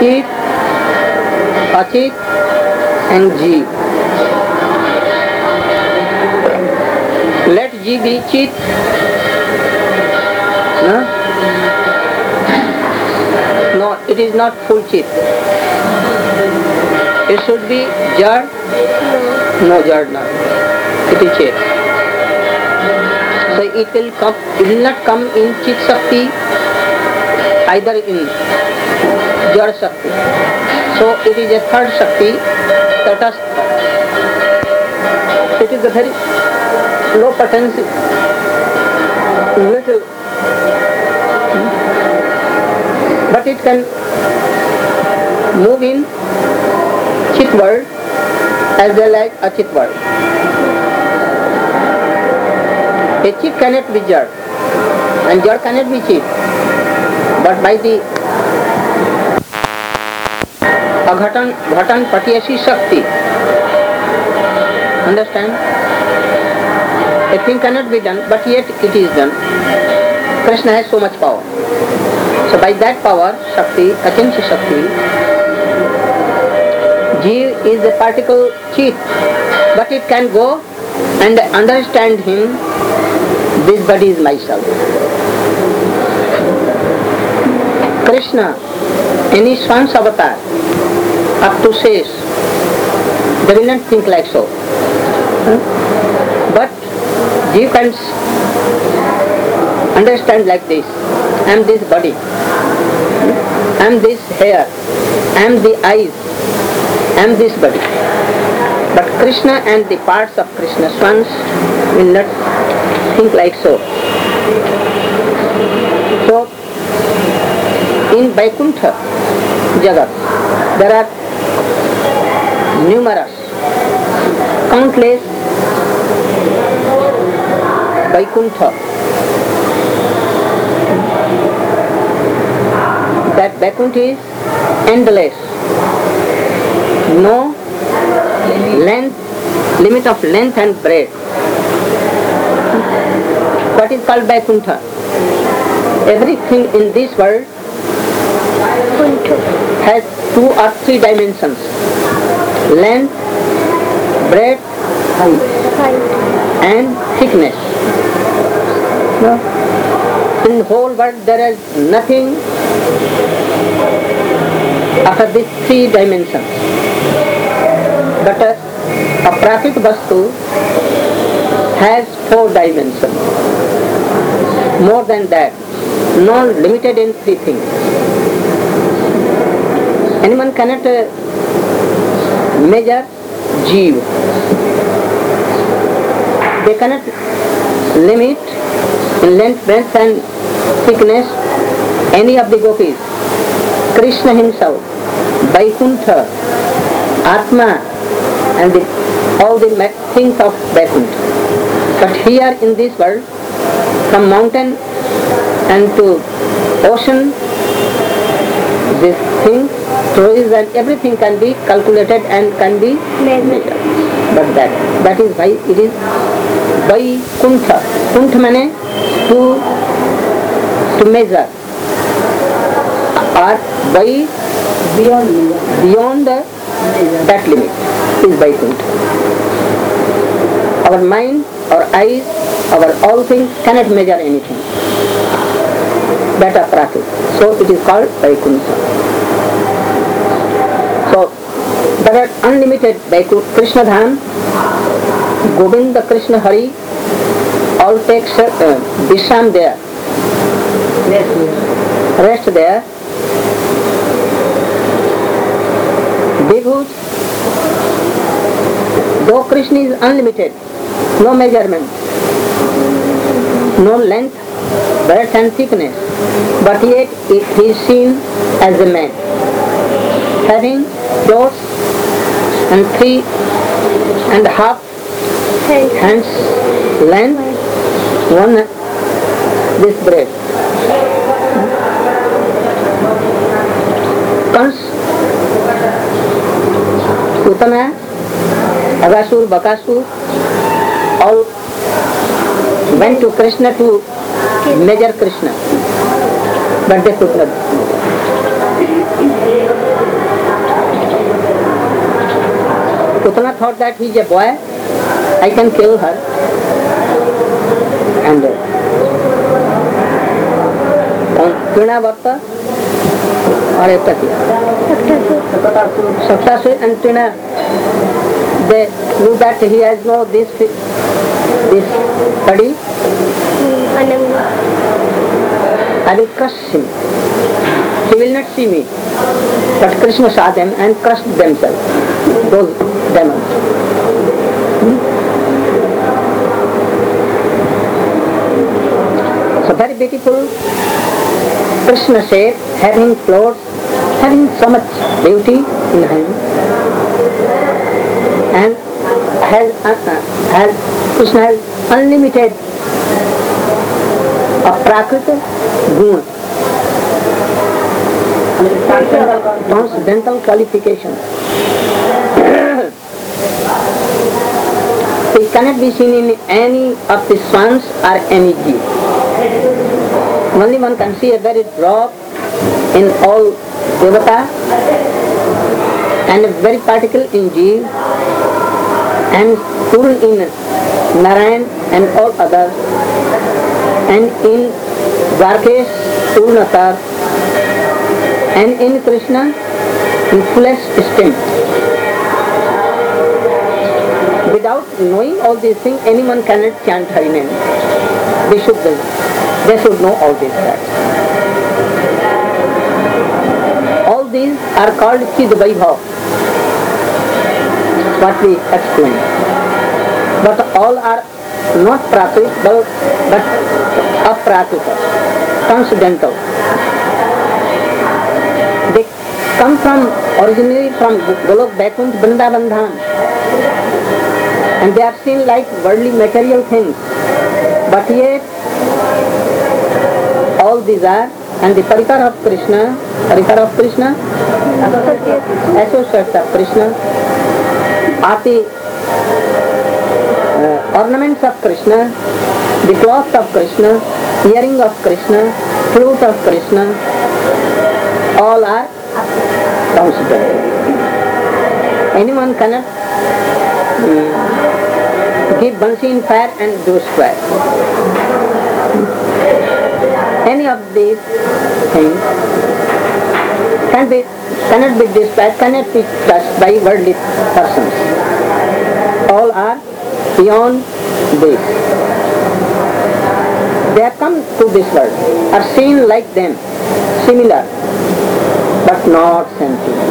Chit, Achit and Jeev. Let Jeev be Chit. No, it is not full Chit. It should be Jad. No, Jad not. It is Chit. So it will not come in Chit Shakti, either in Jad Shakti. So it is a third Shakti, Tatastha. It is a very low potency, little, but it can move in Chit world as well as Achit world. A Chit cannot be Jad and Jad cannot be Chit, but by the Ghatan Patiyasi Shakti, understand? A thing cannot be done, but yet it is done. Krishna has so much power. So by that power, Shakti, Achintya Shakti, Jeev is a particle Chit, but it can go and understand him, this body is myself. Krishna, in his son's avatar, up to says, they will not think like so. But Jeev can understand like this. I am this body, I am this hair, I am the eyes, I am this body. But Krishna and the parts of Krishna's sons will not think like so. So, in Vaikuntha Jagat, there are numerous, countless Vaikuntha. That Vaikuntha is endless. No limit of length and breadth. What is called Vaikuntha? Everything in this world has 2 or 3 dimensions. Length, breadth, height, and thickness. In the whole world there is nothing after these 3 dimensions. But a Prakrit Vastu has 4 dimensions. More than that, not limited in 3 things. Anyone cannot measure Jeev. They cannot limit in length, breadth and thickness any of the gopis. Krishna himself, Vaikuntha, Atma, and all the things of Vaikuntha. But here in this world, from mountain and to ocean, these things, trees and everything can be calculated and can be measured. But that is why it is Vaikuntha. Kuntha means to measure, or beyond that limit is Vaikuntha. Our mind, our eyes, our all things cannot measure anything. That are Prakrit. So it is called Vaikuntha. So there are unlimited Vaikuntha. Krishna Dham, Govinda Krishna Hari, all take Vishram there. Rest there. Bhikkhus, though Krishna is unlimited, no measurement, no length, breadth and thickness, but yet he is seen as a man, having clothes and 3.5 hands length, 1 this breadth. Kans, Utana, Agasur, Bakasur, all went to Krishna to measure Krishna, but they could not. Putana thought that he is a boy, I can kill her. And Trinavata or Saktasur and Trina, they knew that he has no this study. I will crush him. He will not see me. But Krishna saw them and crushed themselves, those demons. So very beautiful Krishna shape, having floats, having so much beauty in him, and Krishna has unlimited Prakriti Guna, transcendental qualification. It cannot be seen in any of the swans or any jeev. Only one can see a very drop in all devata and a very particle in jeev and Purna in Narayan and all others, and in Dwarkesh Purnatar, and in Krishna in fullest extent. Without knowing all these things, anyone cannot chant Hari name. They should know all these facts. All these are called Chid Vaibhav, what we explained. But all are not Prakrit, but Aprakrita, transcendental. They come originally from Golok Vaikuntha Vrindavan Dham, and they are seen like worldly material things. But yet, all these are, and the Parikar of Krishna, associates of Krishna, are the ornaments of Krishna, the cloth of Krishna, earring of Krishna, flute of Krishna, all are considered. Anyone cannot give bansi in fire and do square. Any of these things cannot be displayed, cannot be touched by worldly persons. All are beyond this. They have come to this world, are seen like them, similar, but not sentient.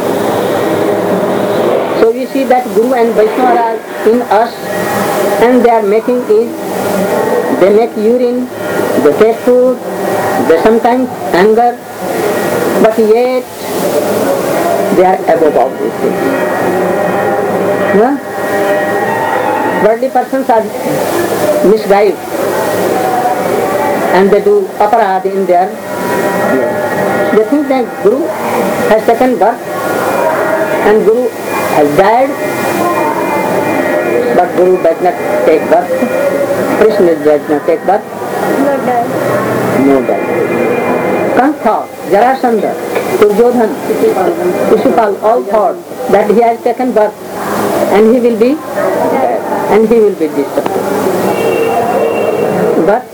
So we see that Guru and Vaishnava are in us, and they are making it. They make urine, they take food, they sometimes anger, but yet they are above all these things. Worldly persons are misguided, and they do aparad in their life. They think that Guru has taken birth and Guru has died, but Guru does not take birth. Krishna does not take birth. No die. Kantha, Jarasandha, Duryodhan, Shishupal all thought that he has taken birth and he will be dead and he will be disturbed. But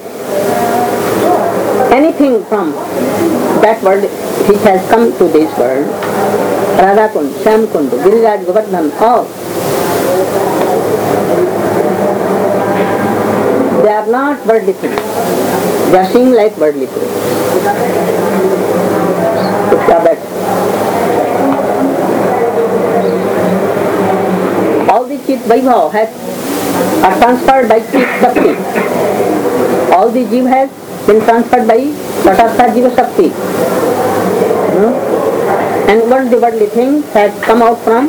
anything from that world which has come to this world, Radhakund, Shyamkund, Giriraj, Govardhan, all, they are not worldly things. They are seen like worldly things. All the Chit Vaibhav are transferred by Chit Shakti. All the Jiva has been transferred by Tatastha Jiva Shakti. And what the worldly thing has come out from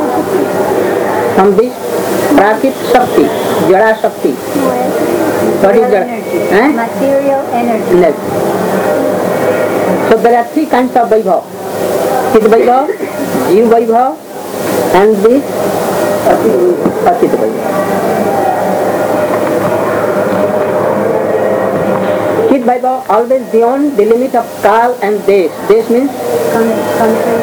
this Prakrit Shakti, Jada Shakti. What is that? Material energy. Yes. So there are three kinds of Vaibhav. Chit Vaibhav, Jiva Vaibhav, and this Achit Vaibhav. Chit Vaibhav always beyond the limit of Kal and Desh. Desh means Country.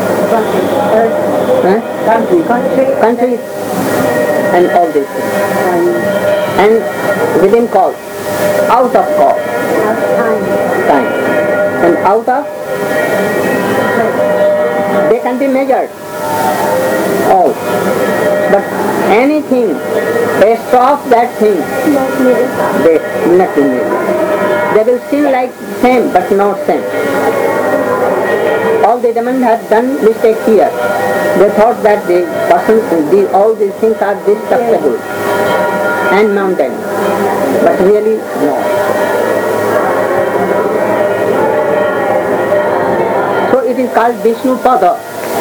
countries and all these things. And within call, out of call, time. And out of, they can be measured, all. But anything, best of that thing, they not be measured. They will seem like same, but not same. All the demons have done mistake here. They thought that the person, all these things are destructible and mundane, but really no. So it is called Vishnu Pada.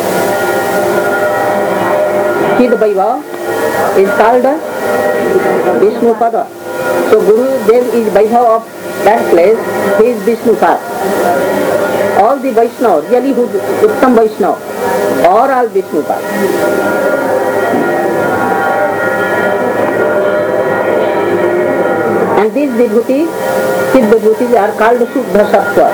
Chid Vaibhav is called Vishnu Pada. So Guru Dev is Vaibhav of that place, he is Vishnu Pada. All the Vaishnava, really who Uttam Vaishnava, are all Vishnu Pada. And these vibhutis, Siddha vibhutis are called Shuddha Sattva.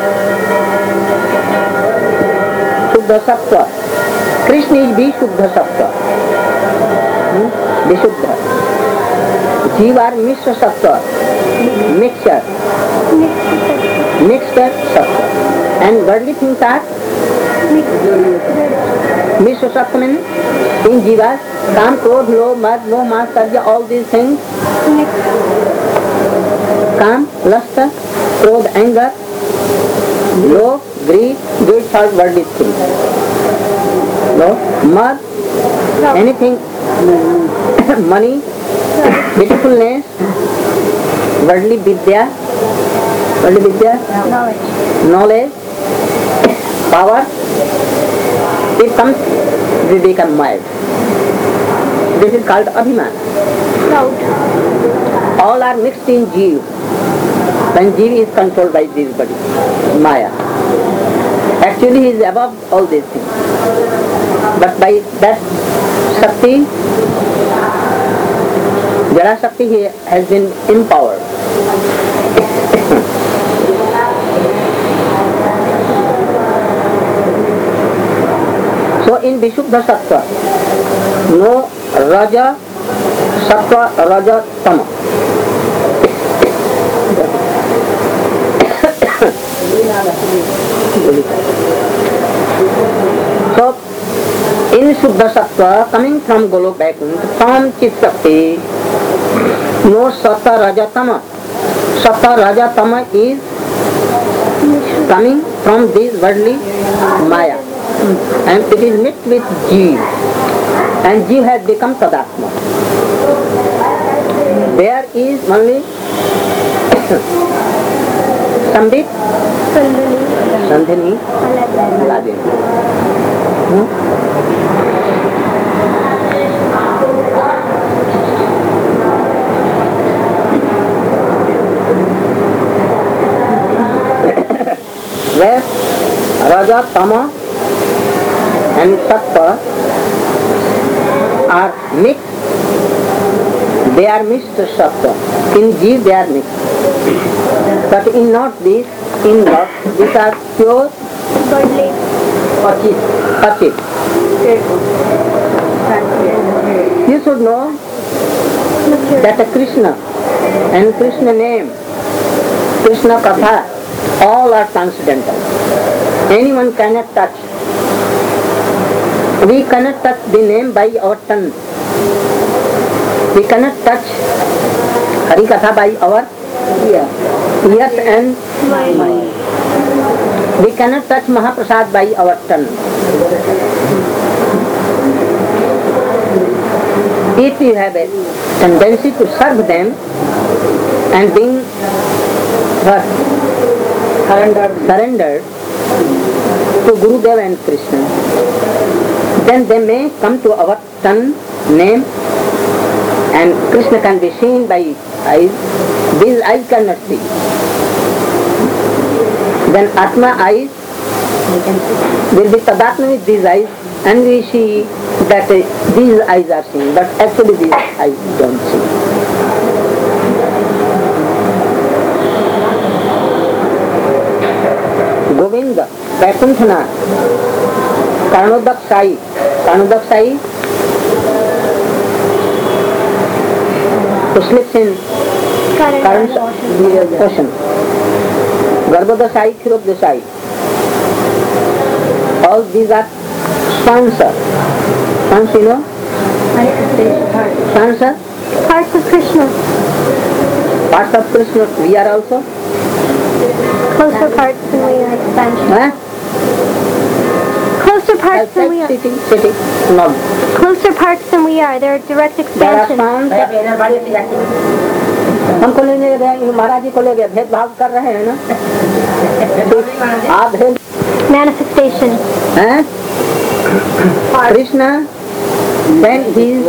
Shuddha Sattva. Krishna is Vishuddha Sattva. Vishuddha. Jiva are Mishra Sattva. Mixture. Mixture Sattva. And worldly things are Mishra Sattva means in Jivas, Kam, Krodh, Lobh, Mad, Moh, Matsarya, all these things. Kam, lust, Krodh, anger, Lobh, greed, these are worldly things. No, Mad, anything, money, beautifulness, worldly vidya, knowledge, power, it comes, we become mild. This is called Abhiman. All are mixed in Jeev. When Jeev is controlled by this body, Maya. Actually he is above all these things. But by that Shakti, Jara Shakti, he has been empowered. So in Vishuddha Sattva, no Raja, Sattva, Raja, Tama. So in Shuddha Sattva, coming from Golok Vaikuntha, from Chit Shakti, no Sattva, Raja, Tama. Sattva, Raja, Tama is coming from this worldly Maya. And it is mixed with Jeev. And Jeev has become Tadatma. There is only Sambit, Sandhini, Ladini. Where Raja, Tama and Sattva are mixed, they are mixed Sattva. In Jeev they are mixed. But in not this, in not, these are pure Achit. You should know that Krishna and Krishna name, Krishna Katha, all are transcendental. Anyone cannot touch. We cannot touch the name by our tongue. We cannot touch Hari Katha by our ears and mind. We cannot touch Mahaprasad by our tongue. If you have a tendency to serve them and being surrendered to Gurudev and Krishna, then they may come to our tongue, name, and Krishna can be seen by eyes. These eyes cannot see. Then Atma eyes will be Tadatma with these eyes, and we see that these eyes are seeing, but actually these eyes don't see. Vaikuntha, Karnodak Sai, who sleeps in currents of the ocean. Garbhoda Sai, Kshiroda Sai. All these are swans. Swans, you know? Swans are Parts of Krishna. parts of Krishna. We are also. Closer parts than we are. Expansion. Huh? Closer parts than we Outside are. sitting. No. Closer parts than we are. They're direct There are expansion. swans. हमको ले गए महाराज जी को ले गए भेदभाव कर रहे हैं ना आप भेद Manifestation. हैं Krishna when he is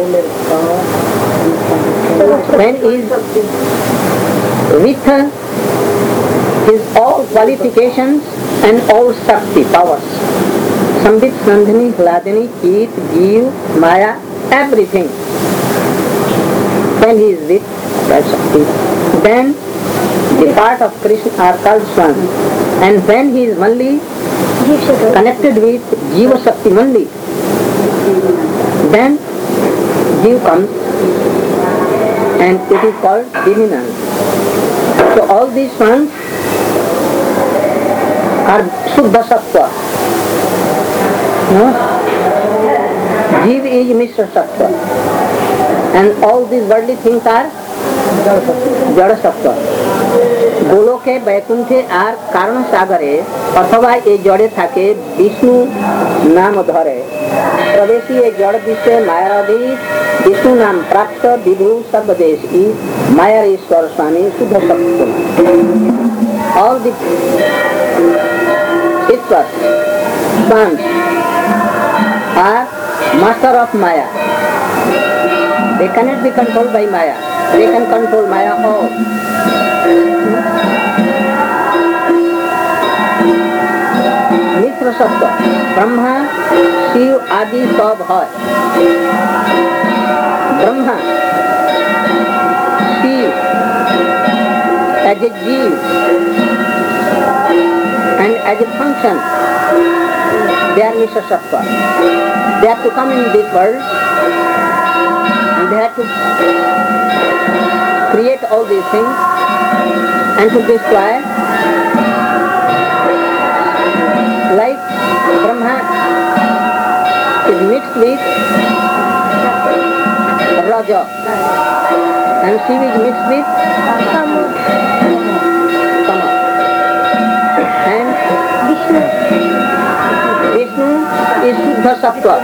with his all qualifications and all Shakti powers, Sambit, Sandhini, Hladini, Chit, Jeev, Maya, everything. When he is with that Shakti, then the part of Krishna are called swans. And when he is only connected with Jiva Shakti only, then Jeev comes and it is called divinance. So all these swans are Shuddha Sattva. No? Jeev is Mr. Sattva. And all these worldly things are Jada Sattva. গোলকে বৈকুণ্ঠে আর কারণ সাগরে অথবা এই জড়ে থাকে বিষ্ণু নাম ধরে প্রবেশী এই জড় বিশ্বে মায়ার অধীন বিষ্ণু নাম প্রাপ্ত বিভু সর্বদেশ মায়ার ঈশ্বর স্বামী শুদ্ধ সত্য all the Ishwar sons are master of Maya. They cannot be controlled by Maya. They can control Maya all. मिश्र सत्व ब्रह्मा शिव आदि सब है Brahma Shiv as a Jeev and as a function they are Mishra Sattva. They have to come in this world and they have to create all these things and to destroy. Like Brahma is mixed with Raja and Shiva is mixed with Tama. And Vishnu is Shuddha Sattva.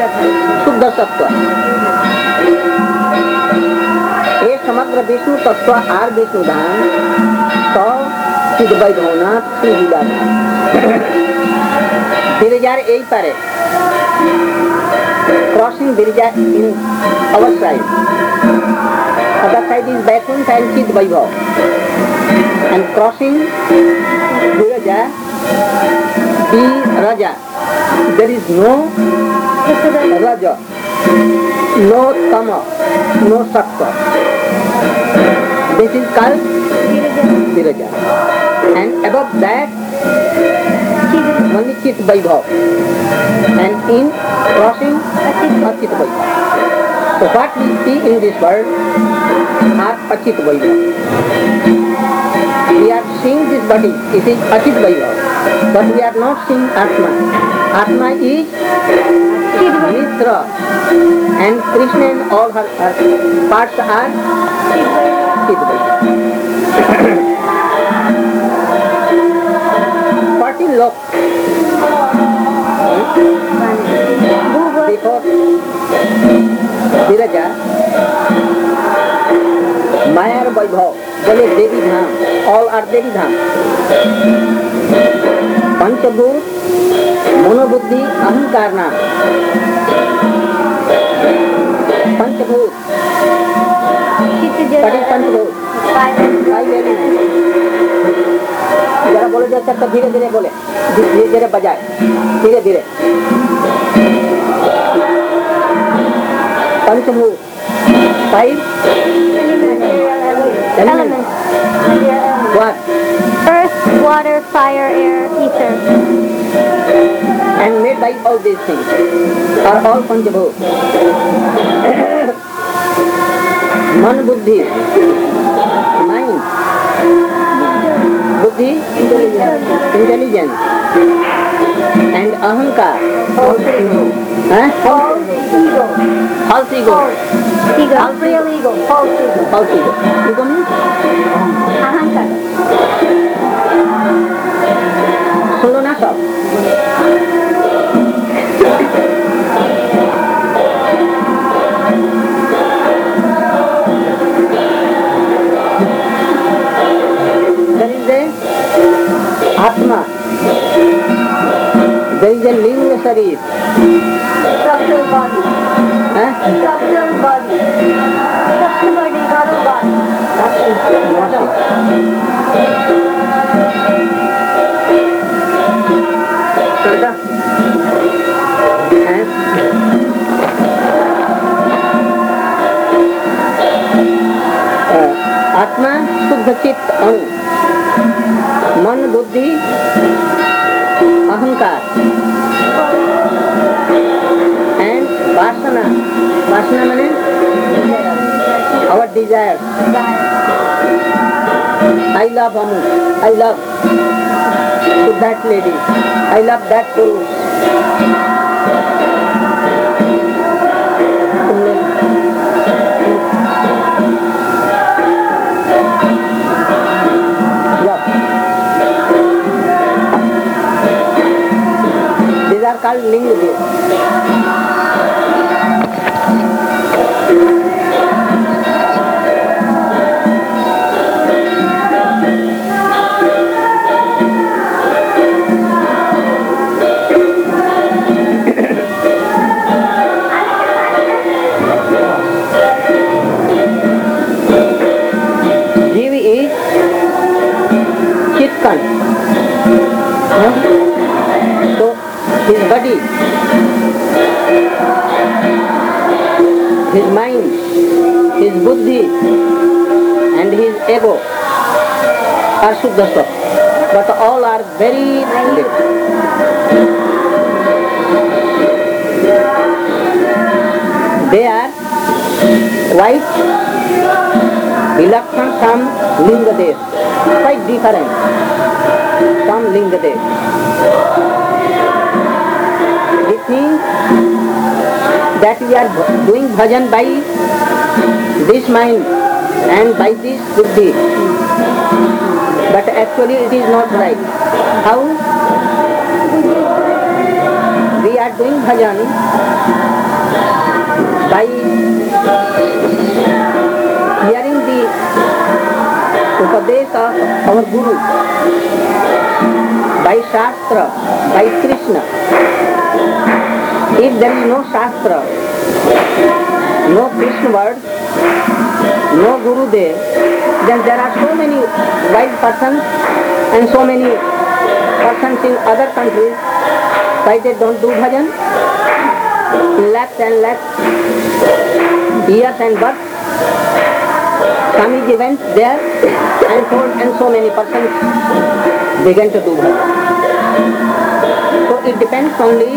ये समग्र विष्णु तत्व are Vishnu धाम तो सिद्ध Vaibhavnath Shri लीलाधाम Virajar ei pare crossing Virajar in our side. Other side is Vaikuntha and Chit Vaibhav. And crossing Virajar the Raja. There is no Raja, no Tama, no Sattva. This is called Virajar. And above that only Chit Vaibhav and in crossing Achit Vaibhav. So what we see in this world are Achit Vaibhav. We are seeing this body, it is Achit Vaibhav, but we are not seeing Atma. Atma is Mitra and Krishna and all her parts are Chit Vaibhav. 40 lok before Viraja Maya Vaibhav bole Devi Dham, all are Devi Dham. Panchabhut Monobuddhi Ahankar Naam. Panchabhut what is Panchabhut? Five elements. जरा बोले जैसे तो धीरे धीरे बोले धीरे धीरे बजाए धीरे धीरे पंचभूत 5 elements. What? Earth, water, fire, air, ether. and made by all these things are all Panchabhut. Man buddhi, mind, buddhi, intelligence, and ahankar, false ego. False ego. Real ego. False ego. False ego. Ego means Ahankar. শুনলো না সব? There is a Atma. There is a Linga Sharir. Subtle body. Subtle body. Subtle body, subtle body. आत्मा शुद्ध चित्त अणु, मन बुद्धि अहंकार एंड वासना. वासना माने our desires. I love Amu, I love to that lady, I love that Purush. Love. These are called linga. So his body, his mind, his buddhi and his ego are Shuddha Swarup, but all are very little. They are quite reluctant from Linga Dev, quite different from Linga Dev. It means that we are doing bhajan by this mind and by this buddhi, but actually it is not right. How? We are doing bhajan by hearing the Upadesh of our Guru, by Shastra, by Krishna. If there is no Shastra, no Krishna word, no Gurudev, then there are so many wise persons and so many persons in other countries, why they don't do bhajan? Lakhs and lakhs, years and births, Swamiji went there and so many persons began to do bhajan. So it depends only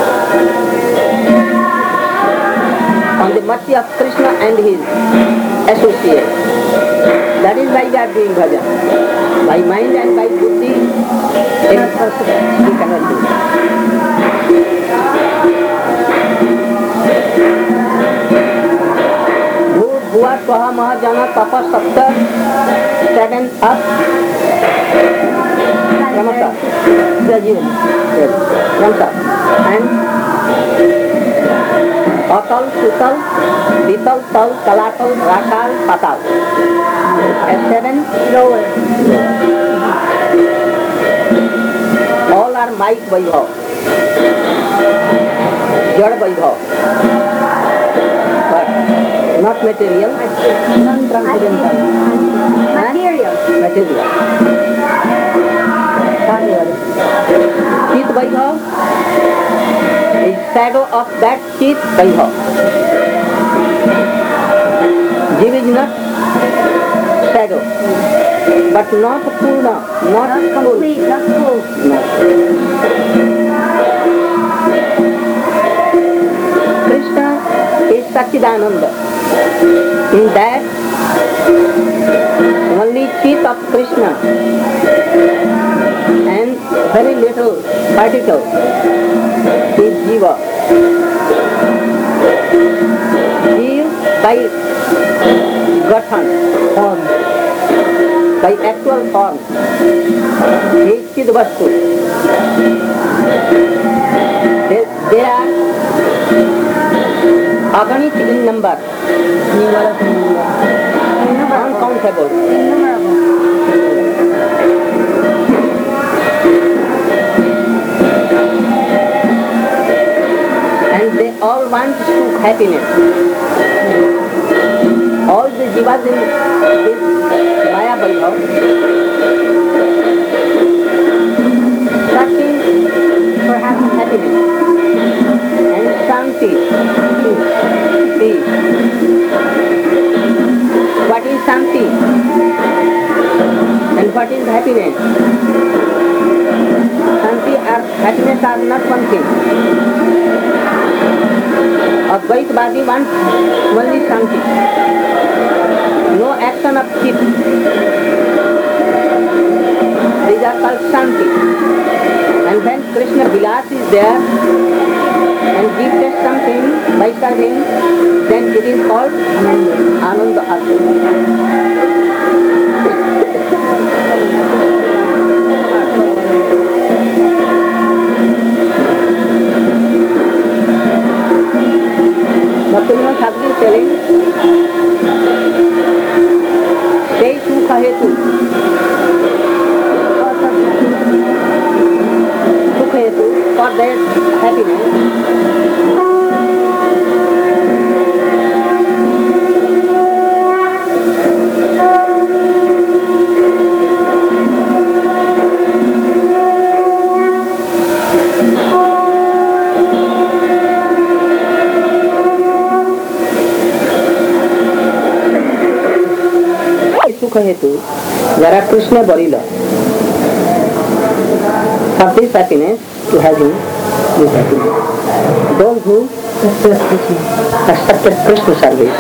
on the mercy of Krishna and his associates. That is why we are doing bhajan. By mind and by buddhi, we cannot do. Bhuva Swaha Mahajana Tapa Sapta 7 up Ramasa Rajun Ramsa and Atal, Sutal, Vital, Tal, Kalatal, Rakal, Patal. At 7 lower. All are mic Vaibhav, Jad Vaibhav, but not material, non-transcendental. Material. Material. Chit Vaibhav is shadow of that Chit Vaibhav. Jiva is not shadow, but not Purna, not complete, not full. No. Satchidananda. In that, only teeth of Krishna and very little particle is Jiva. Jiva by Gathan, form, by actual form, is Chidvastu. They are aganit in number, uncountable. And they all want to happiness. All the jivas in this Maya Vaibhav searching for happiness and Shanti, peace. What is Shanti and what is happiness? Shanti and happiness are not one thing. Advaitavadi wants only Shanti. No action of chitta. These are called Shanti. And when Krishna Vilas is there and gives us something by serving, then it is called Ananda Asa. Bhaktivinoda Thakur is telling, say sukha hetu. Sukha hetu, for their happiness. Hetu, there are Krishna Barila. For this happiness, to having this happiness. Those who accepted Krishna service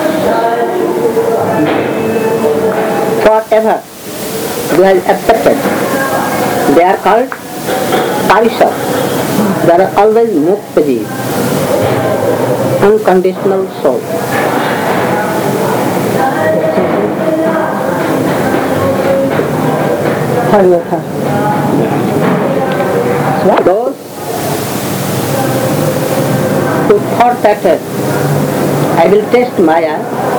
forever, who has accepted, they are called Parisha. They are always Muktaji, unconditional soul. Those who thought that I will test Maya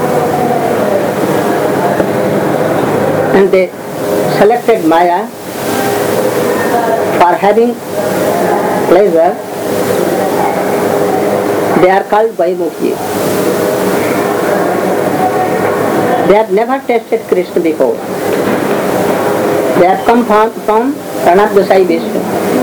and they selected Maya for having pleasure, they are called Vaimukhi. They have never tasted Krishna before. They have come from Pranab Gosai Vishnu.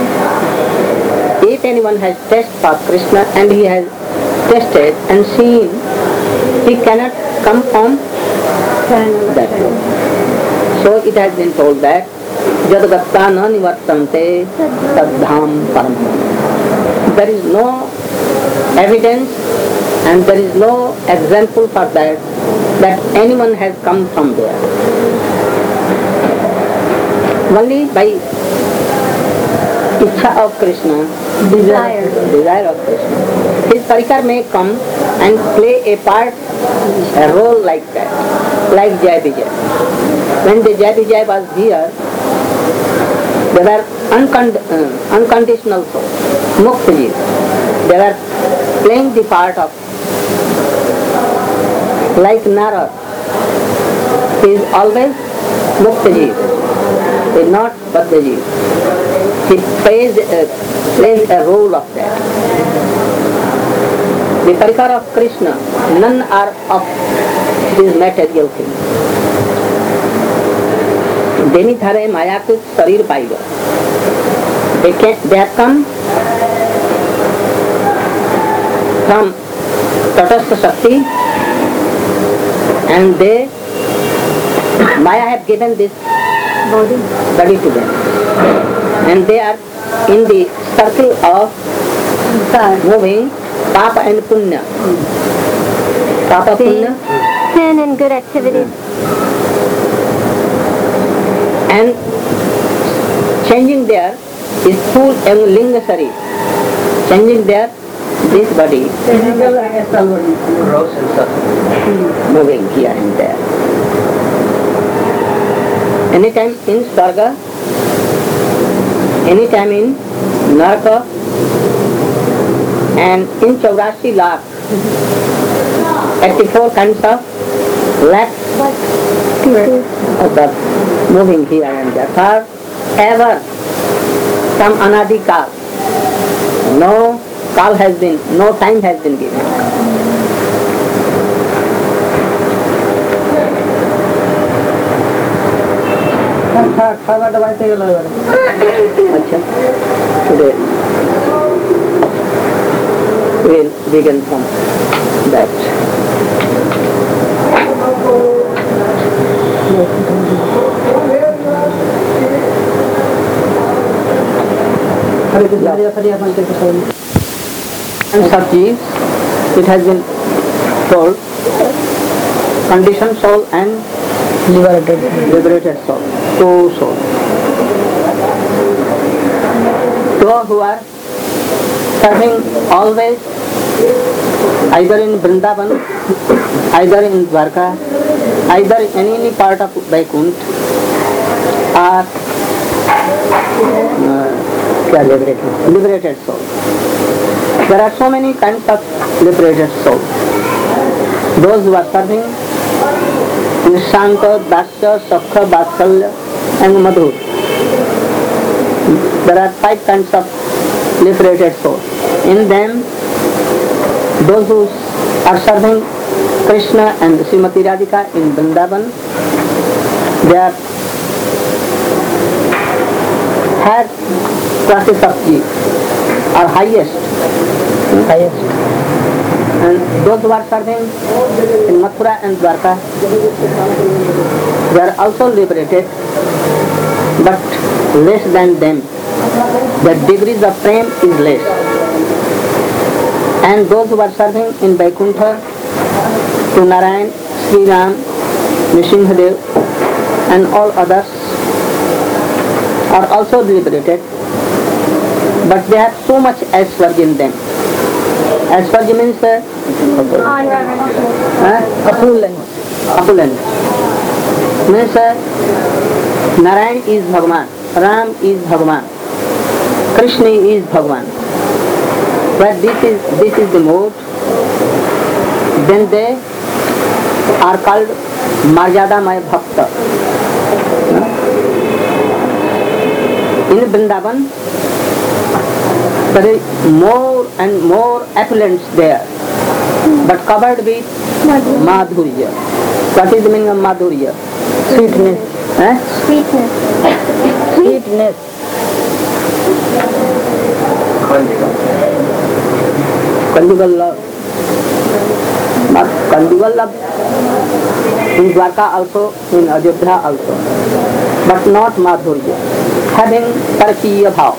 If anyone has tasted for Krishna and he has tasted and seen, he cannot come from that way. So it has been told that Jadagatta na nivartante tadham param. There is no evidence and there is no example for that anyone has come from there. Only by Ichha of Krishna, desire of Krishna, his parikar may come and play a part, a role like that, like Jai Vijay. When the Jai Vijay was here, they were unconditional soul, Muktaji. They were playing the part of, like Narad, he is always Muktaji. Is not Bhaktaji. He plays a role of that. The parikar of Krishna, none are of these material things. Deni thare maya ke sharir paiga. They have come from Tatastha Shakti and they, Maya have given this body to them. And they are in the circle of moving Papa and Punya. Papa Punya, sin and good activities. and changing there is full and lingasari. Changing there, this body, physical and external growth and suffering, moving here and there. Anytime in Svarga, anytime in Naraka, and in 84 lakh, 84 kinds of lakhs of the moving here and there. Forever, from Anadi Kal, no Kal has been, no time has been given. Today we'll begin from that. And Sabji, it has been told, conditioned soul and liberated soul, two souls. Those who are serving always either in Vrindavan, either in Dwarka, either in any part of Vaikunt, are liberated soul. There are so many kinds of liberated souls. Those who are serving Nishanta, Dasya, Sakha, Vatsalya and Madhur. There are 5 kinds of liberated souls. In them, those who are serving Krishna and Srimati Radhika in Vrindavan, they are higher classes of G, are highest. And those who are serving in Mathura and Dwarka, they are also liberated, but less than them. The degrees of prem is less. And those who are serving in Vaikuntha, to Narayan, Sri Ram, Nrsimhadev and all others are also liberated, but they have so much Aishwarya in them. Aishwarya means opulence. Means Narayan is Bhagavan, Ram is Bhagavan, Krishna is Bhagavan. But this is the mode. Then they are called Marjadamaya Bhakta. In Vrindavan, there is more and more opulence there, but covered with Madhurya. What is the meaning of Madhurya? Sweetness. Sweetness. Sweetness. Conjugal love. But conjugal love in Dwarka also, in Ayodhya also, but not Madhurya, having Tarkiya bhav.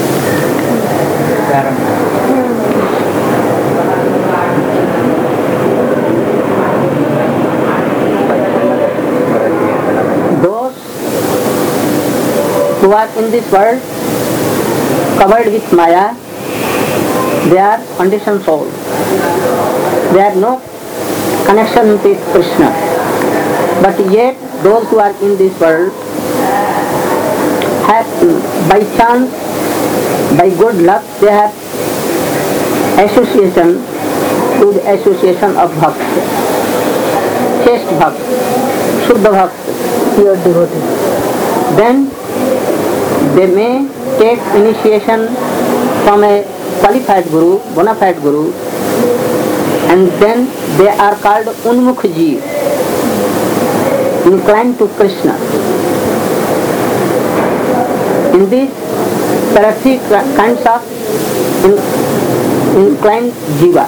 Those who are in this world covered with Maya, they are conditioned souls. They have no connection with Krishna. But yet those who are in this world have, by chance, by good luck, they have association to the association of Bhakt, chaste Bhakt, Shuddha Bhakt, pure devotee. Then they may take initiation from a qualified guru, bona fide guru, and then they are called Unmukh Jeev, inclined to Krishna. In this, there are 3 kinds of inclined jiva.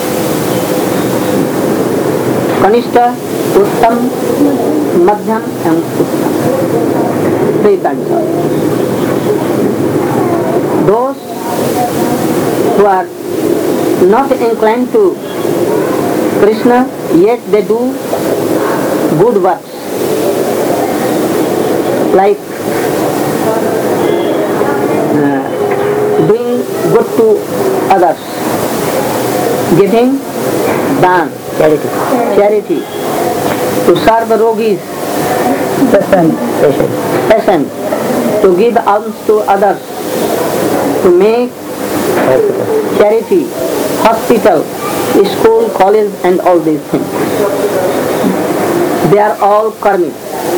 Kanishta, Uttam, Madhyam and Uttam. 3 kinds of. Those who are not inclined to Krishna, yet they do good works, like doing good to others, giving dan, charity, to serve rogis, patient, to give alms to others, to make charity, hospital, school, college, and all these things. They are all karmi.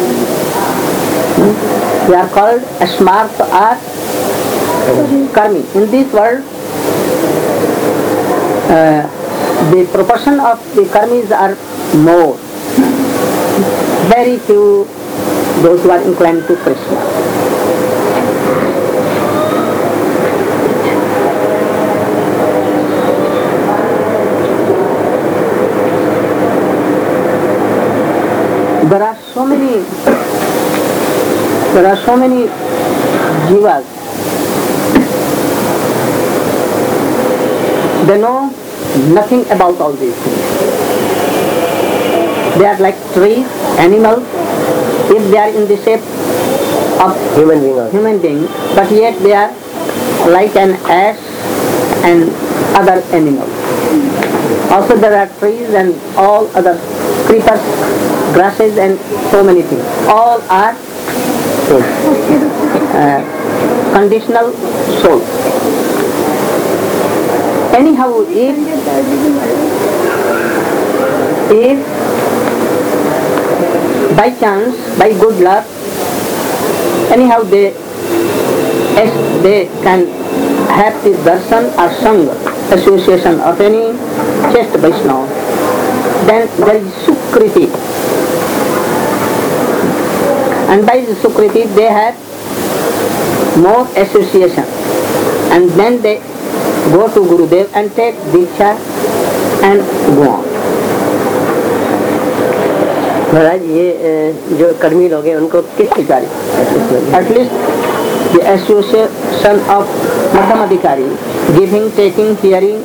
They are called smart or karmi. In this world, the proportion of the karmis are more. Very few those who are inclined to Krishna. There are so many jivas. They know nothing about all these things. They are like trees, animals. If they are in the shape of human being, but yet they are like an ass and other animals. Also there are trees and all other creepers, grasses and so many things. All are conditional souls. Anyhow, if by chance, by good luck, anyhow they can have the darshan or sangha, association of any chaste Vaishnava, then there is sukriti. And by the sukriti they have more association. And then they go to Gurudev and take diksha and go on. महाराज ये जो कर्मी लोग हैं उनको किस अधिकारी? At least the association of Madhyam Adhikari, giving, taking, hearing,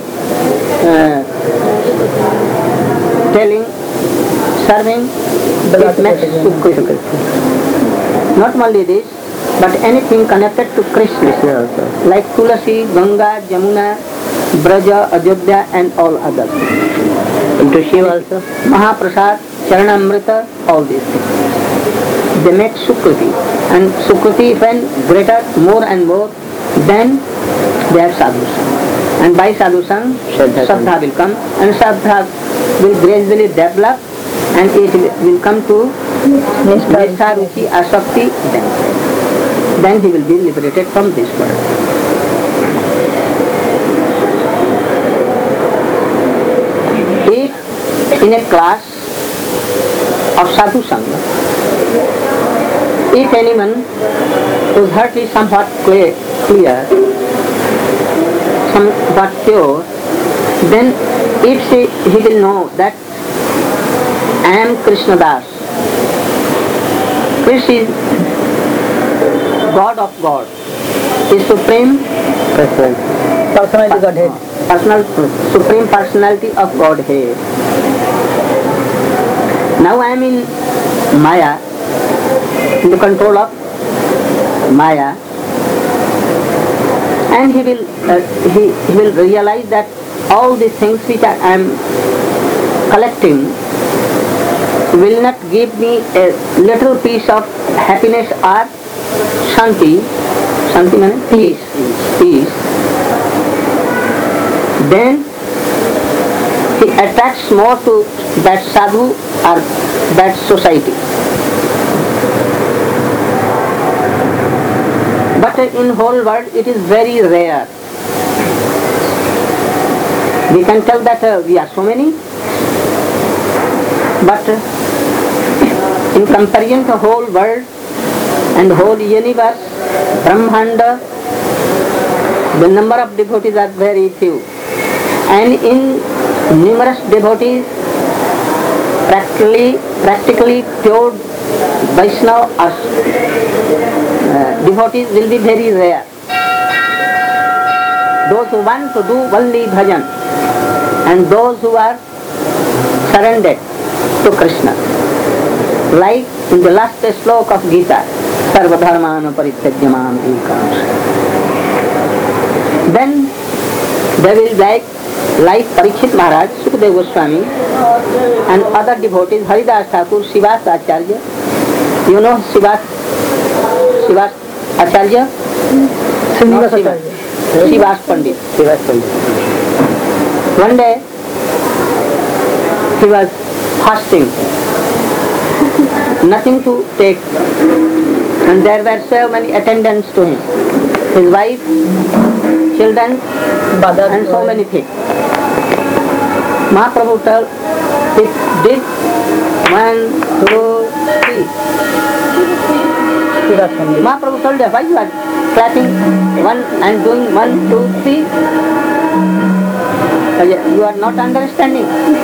telling, serving, it makes Sukriti. Not only this, but anything connected to Krishna, like Tulasi, Ganga, Jamuna, Braja, Ajodhya and all others. And to Shiva also? Mahaprasad, Charanamrita, all these things. They make Sukriti. And Sukriti when greater, more and more, then they have sadhusang. And by sadhusang, Shraddha will come, and Shraddha will gradually develop, and it will come to Nishtha, Ruchi, Asakti, then he will be liberated from this world. If in a class of sadhu sangha, if anyone whose heart is somewhat clear, somewhat pure, then if he will know that I am Krishna Das, Krishna is God of God, is Supreme Personality Godhead. Supreme Personality of Godhead. Now I am in Maya, in the control of Maya, and he will realize that all the things which I am collecting will not give me a little piece of happiness or shanti. Shanti means peace. Then he attracts more to that sadhu or that society. But in whole world it is very rare. We can tell that we are so many, but in comparison to whole world and whole universe, Brahmanda, the number of devotees are very few. And in numerous devotees, practically pure Vaishnava or devotees will be very rare. Those who want to do only bhajan, and those who are surrendered to Krishna. Like in the last sloka of Gita, Sarva Dharmana Parityajya Mam Ekam. Then they will like Parikshit Maharaj, Sukadeva Goswami and other devotees, Haridas Thakur, Srivas Acharya. You know Srivas Acharya? Srivas Pandit. One day he was fasting, nothing to take, and there were so many attendants to him, his wife, children, and so many things. Mahaprabhu told, it did 1, 2, 3. Mahaprabhu told her, why you are clapping one and doing 1, 2, 3? You are not understanding.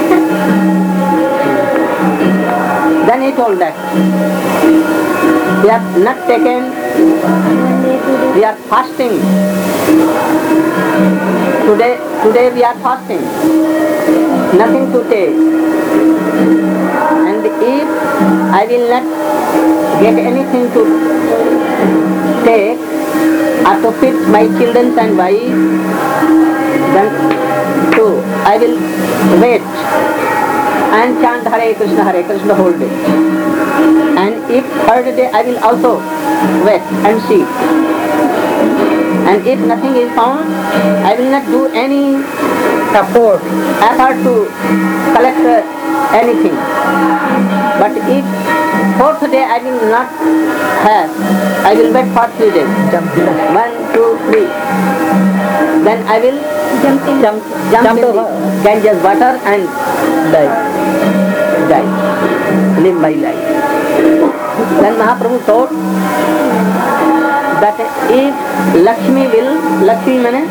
Then he told that we have not taken, we are fasting. Today we are fasting. Nothing to take. And if I will not get anything to take or to feed my children and wife, then too I will wait and chant Hare Krishna whole day. And if third day I will also wait and see. And if nothing is found, I will not do any effort to collect anything. But if fourth day I will not have, I will wait for 3 days. 1, 2, 3. Then I will jump in the Ganges water and die. Live my life. Then Mahaprabhu told that if Lakshmi means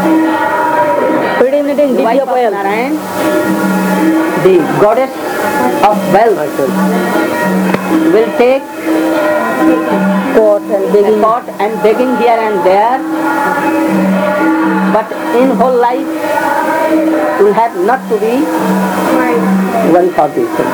wife of Narayan, the goddess of wealth, will take pot and begging here and there, but in whole life will have not to be one for this thing.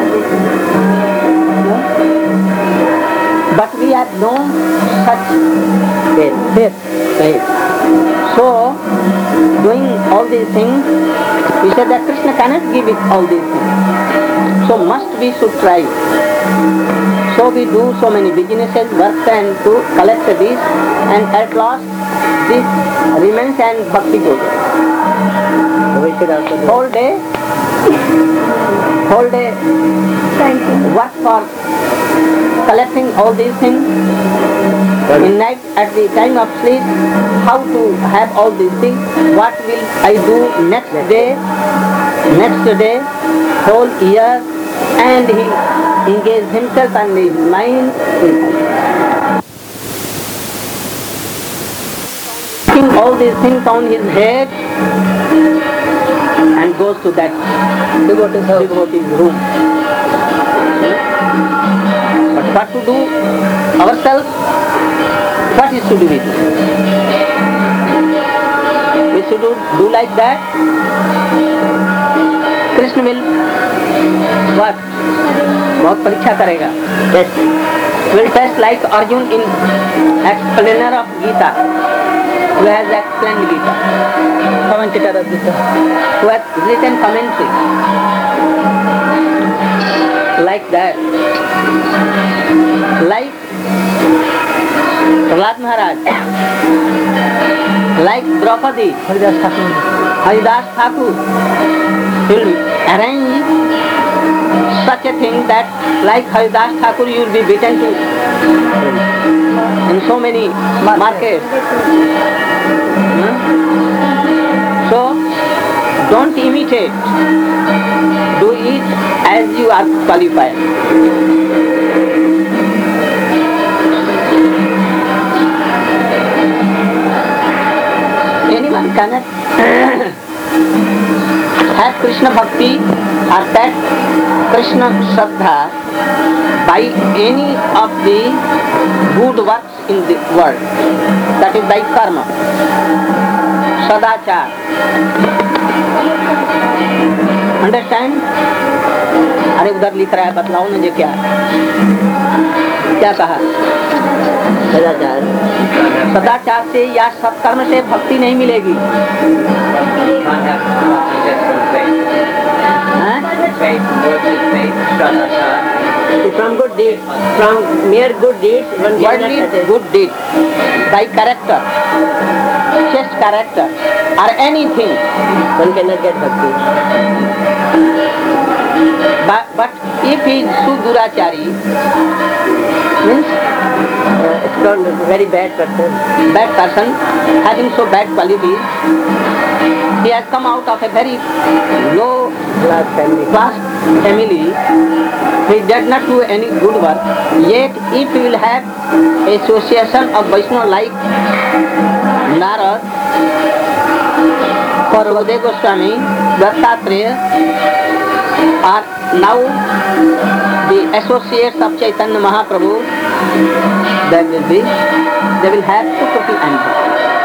No? But we have no such faith. So, doing all these things, we said that Krishna cannot give it all these things. So we should try. So we do so many businesses, works and to collect this, and at last this remains and bhakti goes. Whole day work for collecting all these things. In night, at the time of sleep, how to have all these things, what will I do next day, whole year, and he engaged himself and his mind in all these things on his head and goes to that devotee's room. But what to do ourselves? What is to do with it? We should do like that. Krishna will what? बहुत परीक्षा करेगा. Yes. Will test like Arjun in explainer of Gita, who has explained Gita, commentator of Gita, who has written commentary. Like that. Like Prahlad Maharaj, like Draupadi, Haridas Thakur, will arrange such a thing that like Haridas Thakur you will be beaten to in so many markets. So don't imitate, do it as you are qualified. Anyone cannot have Krishna Bhakti or that Krishna Shraddha by any of the good works in the world. That is by karma, sadachar. Understand? अरे उधर लिख रहा है, बतलाओ मुझे क्या क्या कहा? सदाचार सदाचार से या सत्कर्म से भक्ति नहीं मिलेगी। From good deeds, from mere good deeds, one Worldly good deed, by character, just character, or anything. one cannot get bhakti. But if he is Sudurachari, means It's called very bad person, having so bad qualities, he has come out of a very low class family, he does not do any good work, yet if he will have association of Vaishnava like Narad, Parvade Goswami, Dattatreya, are now the associates of Chaitanya Mahaprabhu, they will have to be angry.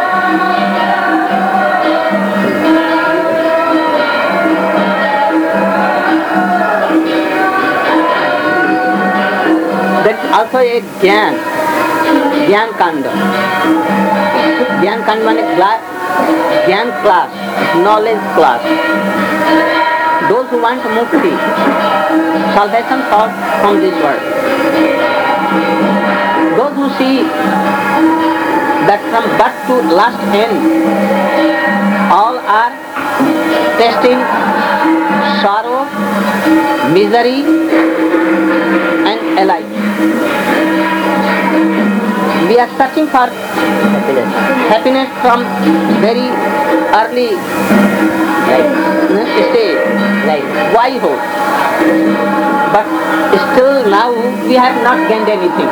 That's also a Gyan Kanda. Gyan Kanda means Gyan class, knowledge class. Those who want mukti, salvation from this world. Those who see that from birth to last end, all are tasting sorrow, misery, and alike. We are searching for happiness from very early stage, boyhood. But still now we have not gained anything.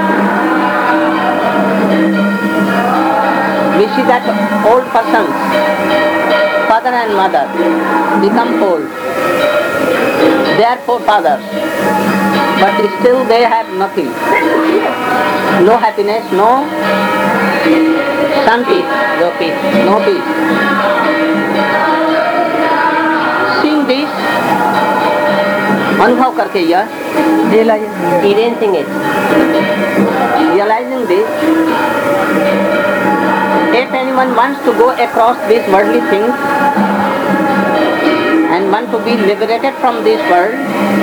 We see that old persons, father and mother, become old. They are forefathers, but still they have nothing. No happiness, no shanti, no peace. Seeing this, अनुभव करके यह Experiencing it. realizing this, if anyone wants to go across these worldly things and want to be liberated from this world,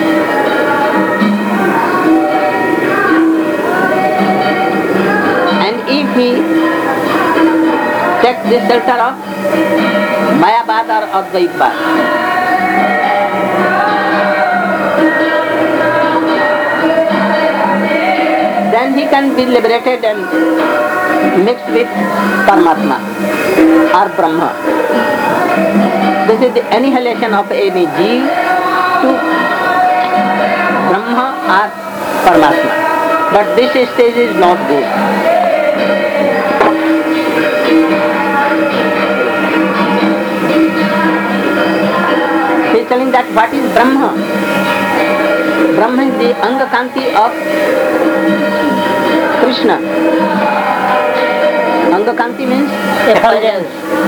and if he takes the shelter of Mayabad or Advaitbad, then he can be liberated and mixed with Paramatma or Brahma. This is the annihilation of any jeev to Brahma or Paramatma. But this stage is not good. He is telling that what is Brahma? Brahma is the Anga Kanti of Krishna. Anga Kanti means effulgence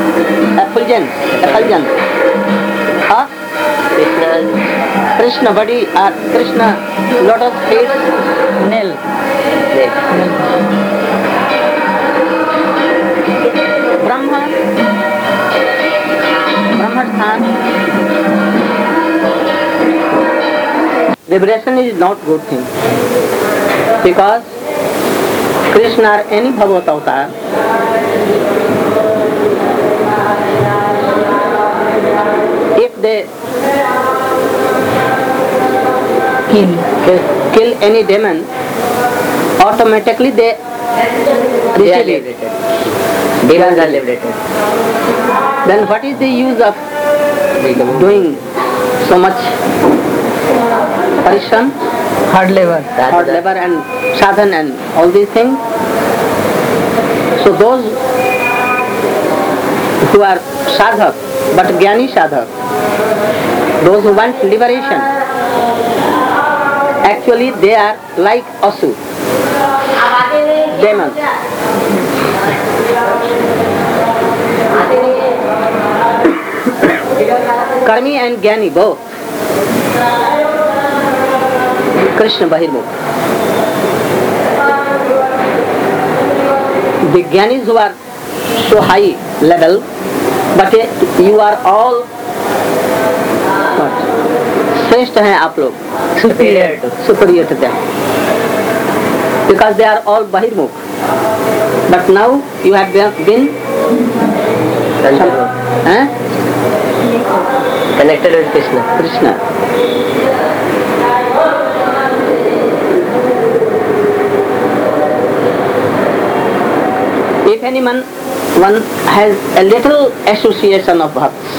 of Krishna body or Krishna lotus feet nail. Brahma Sthan. Liberation is not good thing, because Krishna or any Bhagavad avatar if they kill any demon, automatically they receive it. Demons are liberated. Then what is the use of doing so much parishan, hard labor and sadhan and all these things? So those who are sadhak, but jnani sadhak, those who want liberation, actually they are like asur, demons. Karmi and Jnani both. Krishna Bahirmukh. The Gyanis who are so high level, but you are all श्रेष्ठ हैं आप लोग, superior to them, because they are all Bahirmukh. But now you have been connected with Krishna. If one has a little association of bhakts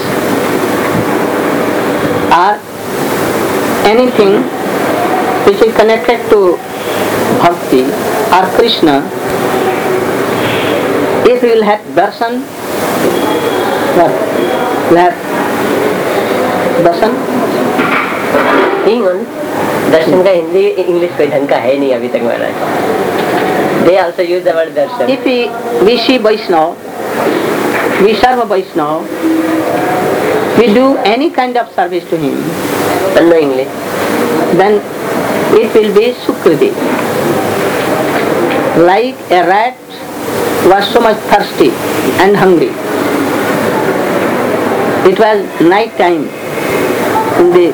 or anything which is connected to bhakti or Krishna, if we will have darshan, what? Will have darshan? दर्शन का Hindi English कोई ढंग का है नहीं अभी तक महाराज. They also use the word darshan. If we see Vaishnava, we serve Vaishnava, we do any kind of service to him, unknowingly, then it will be Sukriti. Like a rat was so much thirsty and hungry. It was night time. In the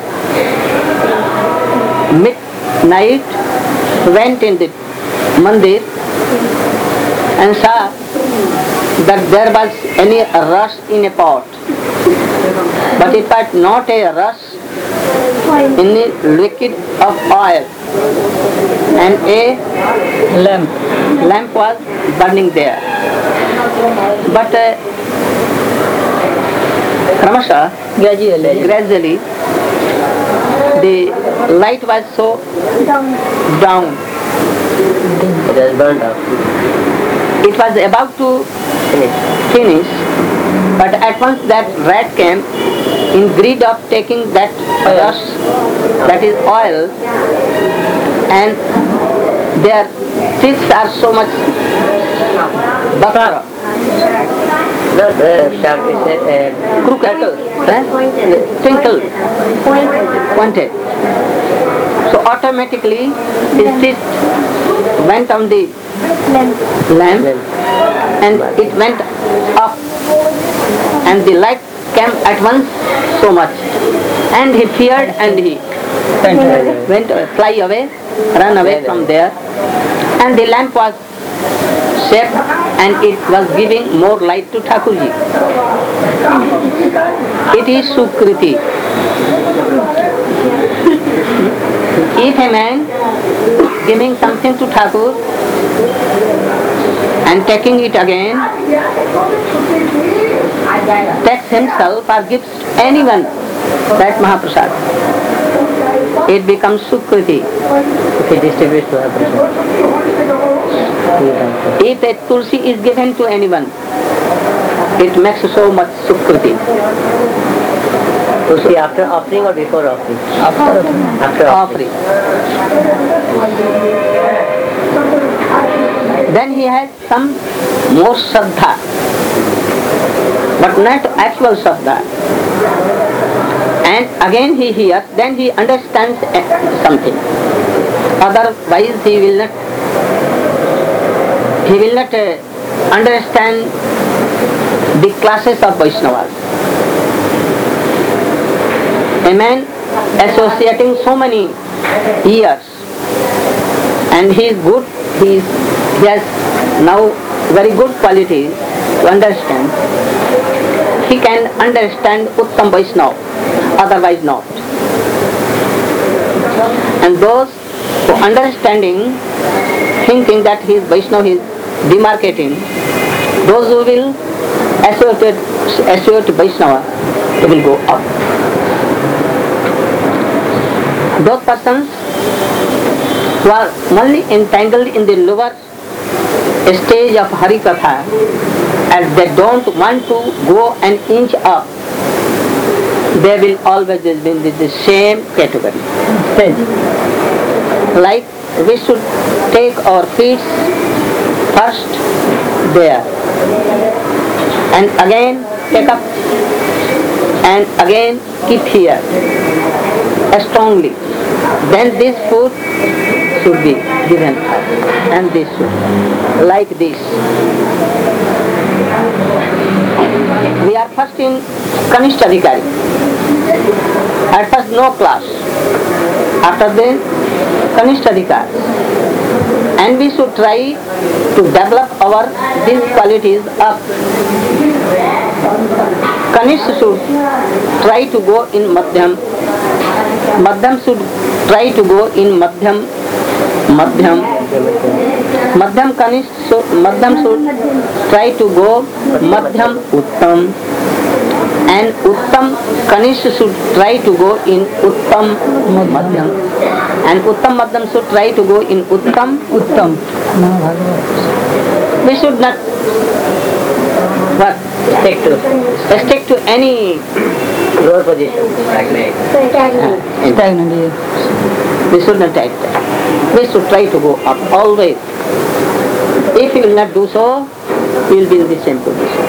midnight, went in the mandir and saw that there was any rus in a pot, but it was not a rus in the liquid of oil, and a lamp was burning there. But gradually the light was so down. It was burned out. It was about to finish, but at once that rat came in greed of taking that rust, that is oil, and their teeth are so much bakra, crooked, twinkle, pointed. So automatically his teeth went on the lamp and it went up, and the light came at once so much, and he feared and he went fly away, run away from there, and the lamp was shaped and it was giving more light to Thakurji. It is Sukriti. If a man giving something to Thakur and taking it again, takes himself or gives anyone that Mahaprasad, it becomes Sukriti. If he distributes Mahaprasad. If a tulsi is given to anyone, it makes so much Sukriti. Tulsi after offering or before offering? After Offering. Then he has some more Shraddha, but not actual Shraddha. And again he hears, then he understands something. Otherwise he will not understand the classes of Vaishnavas. A man associating so many years and he is good, he has now very good qualities to understand. He can understand Uttam Vaishnava, otherwise not. And those who understanding, thinking that he is Vaishnava, he is demarcating, those who will associate Vaishnava, they will go up. Those persons who are only entangled in the lower stage of Hari Katha, and they don't want to go an inch up, they will always be in the same category. Like we should take our feet first there, and again take up, and again keep here strongly, then this food should be given us, and this should, like this. We are first in Kanishta Adhikari. At first no class. After that Kanishta Adhikari. And we should try to develop our these qualities up. Kanishta should try to go in Madhyam. Madhyam should try to go in Madhyam. Madhyam should try to go Madhyam Uttam, and Uttam Kanishta should try to go in Uttam Madhyam, and Uttam Madhyam should try to go in Uttam. We should not stick to any lower position. stagnant. We should not take that. We should try to go up always. If you will not do so, you will be in the same position.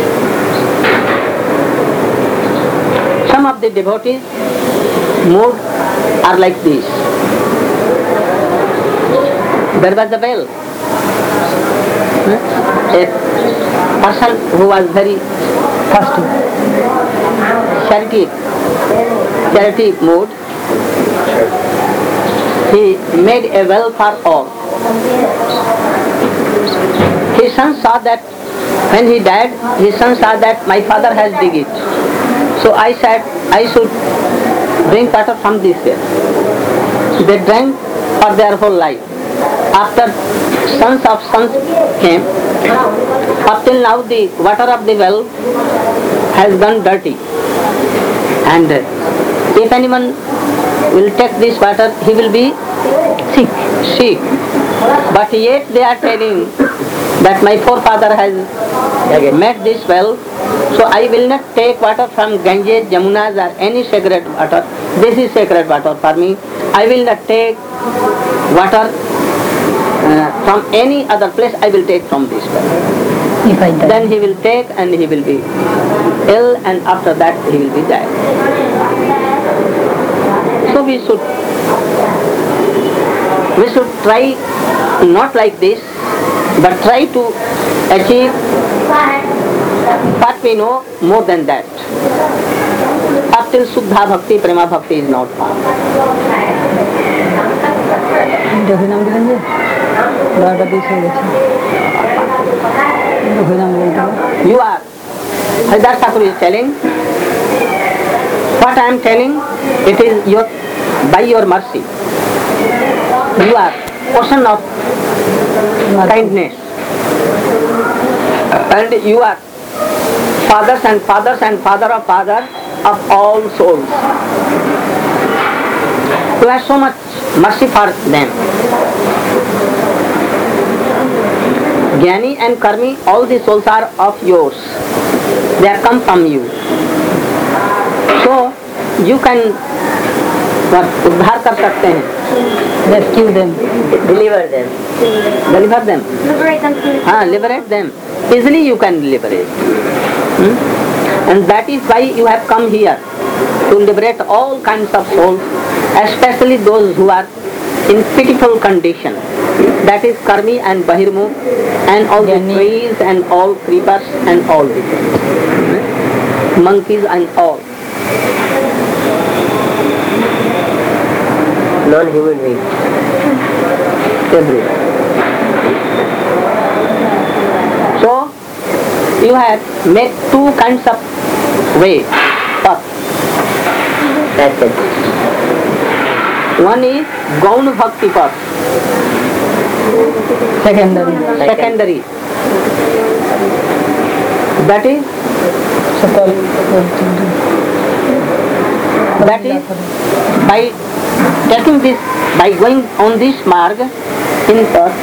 Some of the devotees' mood are like this. There was a well. A person who was very thirsty, charity mood, he made a well for all. His son saw that when he died, his son saw that my father has dig it. So I said I should drink water from this well. They drank for their whole life. After sons of sons came, up till now the water of the well has gone dirty. And if anyone will take this water, he will be sick. But yet they are telling that my forefather has made this well, so I will not take water from Ganges, Jamunas or any sacred water. This is sacred water for me. I will not take water from any other place. I will take from this well. Then he will take and he will be ill, and after that he will be dead. So we should try not like this, but try to achieve what we know more than that. Up till Suddha Bhakti, Prema Bhakti is not found. You are, Haridas Thakur is telling, what I am telling, it is by your mercy. You are ocean of kindness, and you are fathers and fathers and father of all souls. You have so much mercy for them. Jnani and Karmi, all the souls are of yours. They have come from you. So you can उद्धार कर सकते हैं. Rescue them, Deliver them. deliver them. Liberate them from Liberate them. Easily you can liberate. And that is why you have come here, to liberate all kinds of souls, especially those who are in pitiful condition. That is Karmi and Bahirmukh and all the trees and all creepers and all the monkeys and all. Non-human beings. Everywhere. So you have made two kinds of way, path. That's it. One is Gaun Bhakti path. Secondary. That is by taking this, by going on this marg in path,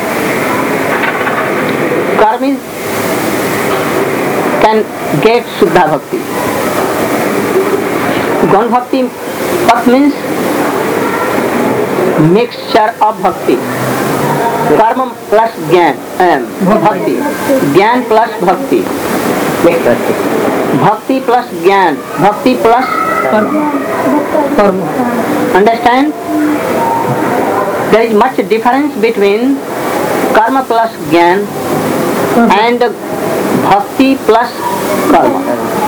karmis can get Shuddha Bhakti. Gaun Bhakti path means mixture of bhakti. Karma plus Gyan, bhakti. Gyan plus bhakti. Mixed bhakti. Bhakti plus Gyan. Bhakti plus karma. Understand? There is much difference between karma plus jnana and bhakti plus karma.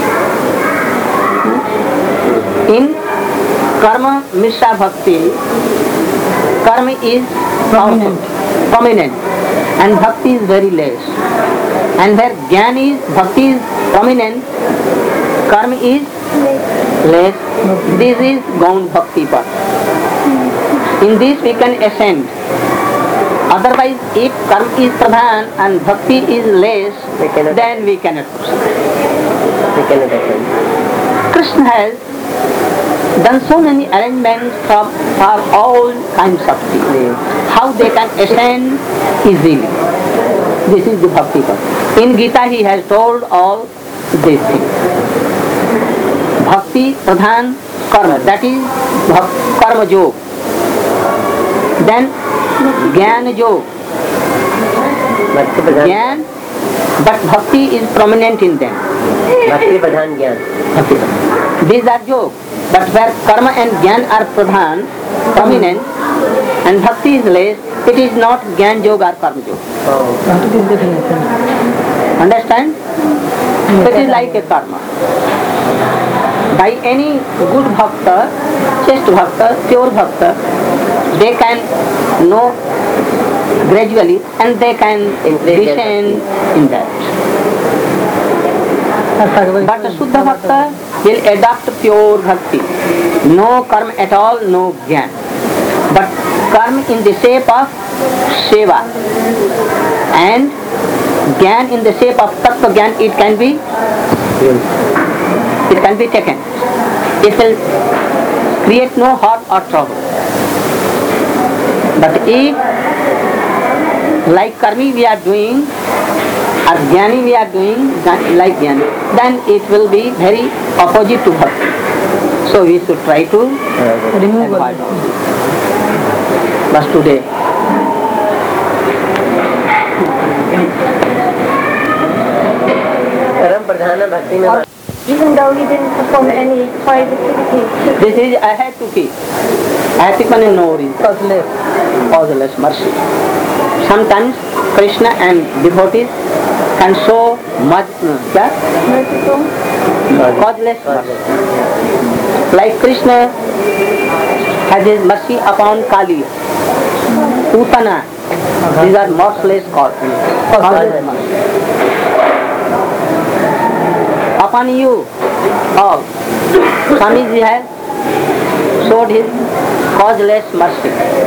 In karma mishra bhakti, karma is prominent and bhakti is very less. And where jnana is, bhakti is prominent, karma is less. This is Gaun Bhakti path. In this we can ascend. Otherwise, if karma is pradhan and bhakti is less, then we cannot proceed. We cannot ascend. Krishna has done so many arrangements for all kinds of things. How they can ascend easily. This is the bhakti path. In Gita he has told all these things. Bhakti pradhan karma, that is karma yoga. Then jnana yoga. Jnana, but bhakti is prominent in them. Bhakti pradhan jnana. These are yoga. But where karma and jnana are pradhan, prominent, and bhakti is less, it is not jnana yoga or karma yoga. Understand? It is like a karma. By any good bhakta, chaste bhakta, pure bhakta, they can know gradually and they can descend in that. But the Shuddha Bhakta will adopt pure bhakti. No karma at all, no jnana. But karma in the shape of seva. And jnana in the shape of tattva jnana, it can be taken. It will create no hurt or trouble. But if like karmi we are doing, or jnani we are doing like jnani, then it will be very opposite to bhakti. So we should try to remove all. But today, Param pradhana bhakti mein. Even though he didn't perform any pious activities. this is ahatuki. Ahatuki means no reason, causeless mercy. Sometimes Krishna and devotees can show much Merciful. causeless mercy. Like Krishna has his mercy upon Kali, Putana. These are merciless causeless mercy. Upon you all, Swamiji has showed his causeless mercy.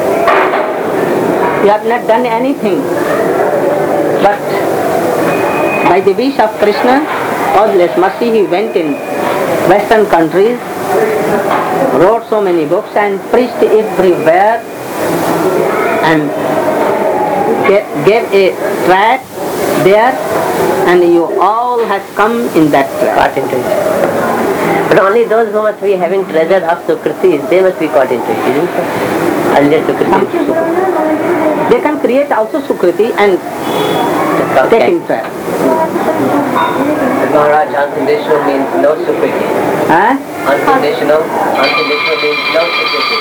You have not done anything, but by the wish of Krishna, causeless mercy, he went in Western countries, wrote so many books and preached everywhere and gave a tract there, and you all have come in that tract. Caught into it. But only those who must be having treasure of Sukriti, they must be caught into it, isn't it? Earlier Sukriti. They can create also Sukriti and take in tract. Maharaj, unconditional means no Sukriti. Huh? Unconditional means no Sukriti.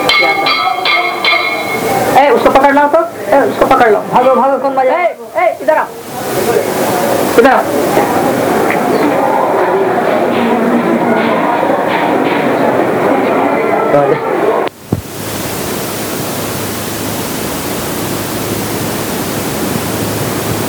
उसको पकड़ लो तो उसको पकड़ लो भागो भागो कौन बजा इधर आओ इधर आओ